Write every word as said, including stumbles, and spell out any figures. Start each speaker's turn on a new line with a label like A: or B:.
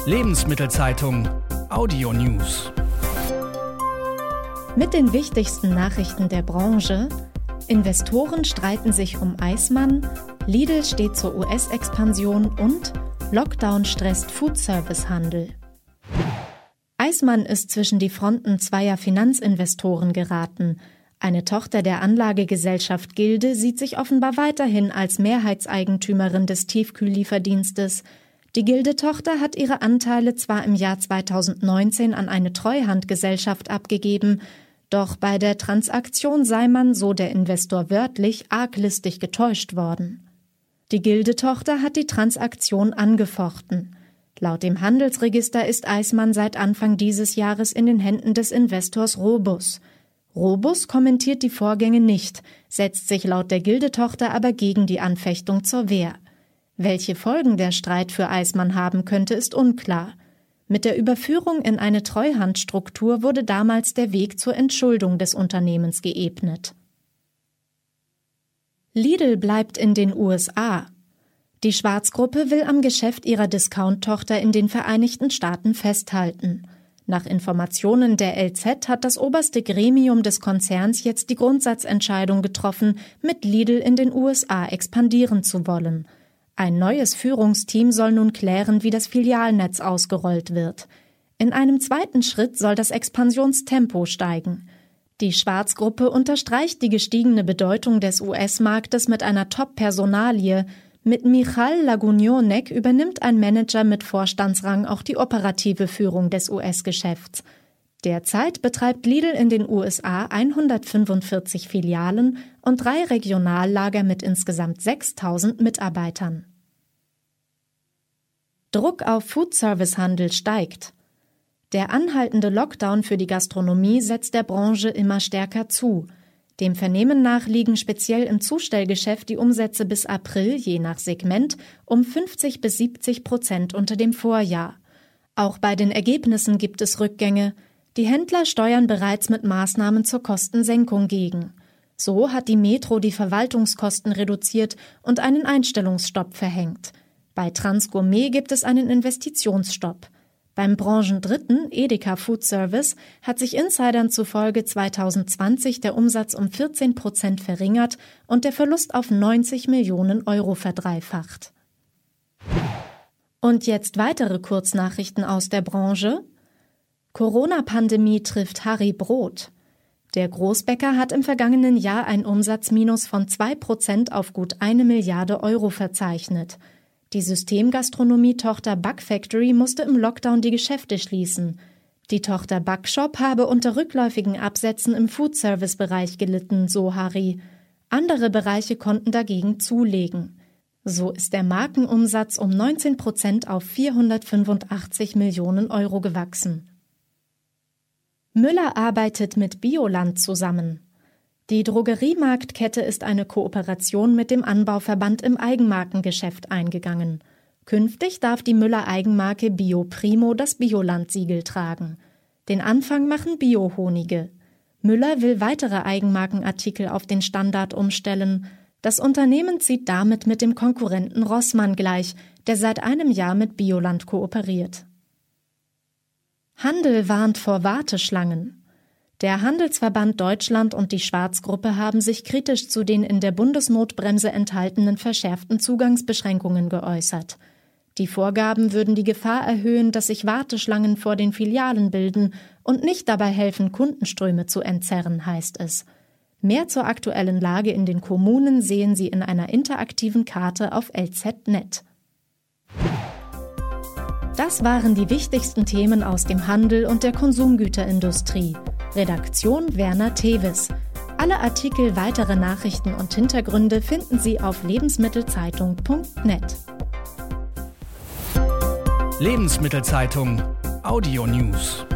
A: Lebensmittelzeitung Audio News.
B: Mit den wichtigsten Nachrichten der Branche: Investoren streiten sich um Eismann, Lidl steht zur U S-Expansion und Lockdown stresst Foodservice-Handel. Eismann ist zwischen die Fronten zweier Finanzinvestoren geraten. Eine Tochter der Anlagegesellschaft Gilde sieht sich offenbar weiterhin als Mehrheitseigentümerin des Tiefkühllieferdienstes. Die Gilde-Tochter hat ihre Anteile zwar im Jahr zweitausendneunzehn an eine Treuhandgesellschaft abgegeben, doch bei der Transaktion sei man, so der Investor wörtlich, arglistig getäuscht worden. Die Gilde-Tochter hat die Transaktion angefochten. Laut dem Handelsregister ist Eismann seit Anfang dieses Jahres in den Händen des Investors Robus. Robus kommentiert die Vorgänge nicht, setzt sich laut der Gilde-Tochter aber gegen die Anfechtung zur Wehr. Welche Folgen der Streit für Eismann haben könnte, ist unklar. Mit der Überführung in eine Treuhandstruktur wurde damals der Weg zur Entschuldung des Unternehmens geebnet. Lidl bleibt in den U S A. Die Schwarz-Gruppe will am Geschäft ihrer Discount-Tochter in den Vereinigten Staaten festhalten. Nach Informationen der L Z hat das oberste Gremium des Konzerns jetzt die Grundsatzentscheidung getroffen, mit Lidl in den U S A expandieren zu wollen. Ein neues Führungsteam soll nun klären, wie das Filialnetz ausgerollt wird. In einem zweiten Schritt soll das Expansionstempo steigen. Die Schwarz-Gruppe unterstreicht die gestiegene Bedeutung des U S-Marktes mit einer Top-Personalie. Mit Michal Lagunionek übernimmt ein Manager mit Vorstandsrang auch die operative Führung des U S-Geschäfts. Derzeit betreibt Lidl in den U S A hundertfünfundvierzig Filialen und drei Regionallager mit insgesamt sechstausend Mitarbeitern. Druck auf Foodservice-Handel steigt. Der anhaltende Lockdown für die Gastronomie setzt der Branche immer stärker zu. Dem Vernehmen nach liegen speziell im Zustellgeschäft die Umsätze bis April, je nach Segment, um fünfzig bis siebzig Prozent unter dem Vorjahr. Auch bei den Ergebnissen gibt es Rückgänge. Die Händler steuern bereits mit Maßnahmen zur Kostensenkung gegen. So hat die Metro die Verwaltungskosten reduziert und einen Einstellungsstopp verhängt. Bei Transgourmet gibt es einen Investitionsstopp. Beim Branchendritten Edeka Foodservice hat sich Insidern zufolge zweitausendzwanzig der Umsatz um vierzehn Prozent verringert und der Verlust auf neunzig Millionen Euro verdreifacht. Und jetzt weitere Kurznachrichten aus der Branche. Corona-Pandemie trifft Harry Brot. Der Großbäcker hat im vergangenen Jahr ein Umsatzminus von zwei Prozent auf gut eine Milliarde Euro verzeichnet. Die Systemgastronomie-Tochter Backfactory musste im Lockdown die Geschäfte schließen. Die Tochter Backshop habe unter rückläufigen Absätzen im Foodservice-Bereich gelitten, so Harry. Andere Bereiche konnten dagegen zulegen. So ist der Markenumsatz um neunzehn Prozent auf vierhundertfünfundachtzig Millionen Euro gewachsen. Müller arbeitet mit Bioland zusammen. Die Drogeriemarktkette ist eine Kooperation mit dem Anbauverband im Eigenmarkengeschäft eingegangen. Künftig darf die Müller-Eigenmarke Bio Primo das Bioland-Siegel tragen. Den Anfang machen Bio-Honige. Müller will weitere Eigenmarkenartikel auf den Standard umstellen. Das Unternehmen zieht damit mit dem Konkurrenten Rossmann gleich, der seit einem Jahr mit Bioland kooperiert. Handel warnt vor Warteschlangen. Der Handelsverband Deutschland und die Schwarz-Gruppe haben sich kritisch zu den in der Bundesnotbremse enthaltenen verschärften Zugangsbeschränkungen geäußert. Die Vorgaben würden die Gefahr erhöhen, dass sich Warteschlangen vor den Filialen bilden und nicht dabei helfen, Kundenströme zu entzerren, heißt es. Mehr zur aktuellen Lage in den Kommunen sehen Sie in einer interaktiven Karte auf L Z Punkt net. Das waren die wichtigsten Themen aus dem Handel und der Konsumgüterindustrie. Redaktion Werner Tevis. Alle Artikel, weitere Nachrichten und Hintergründe finden Sie auf lebensmittelzeitung punkt net.
A: Lebensmittelzeitung Audio News.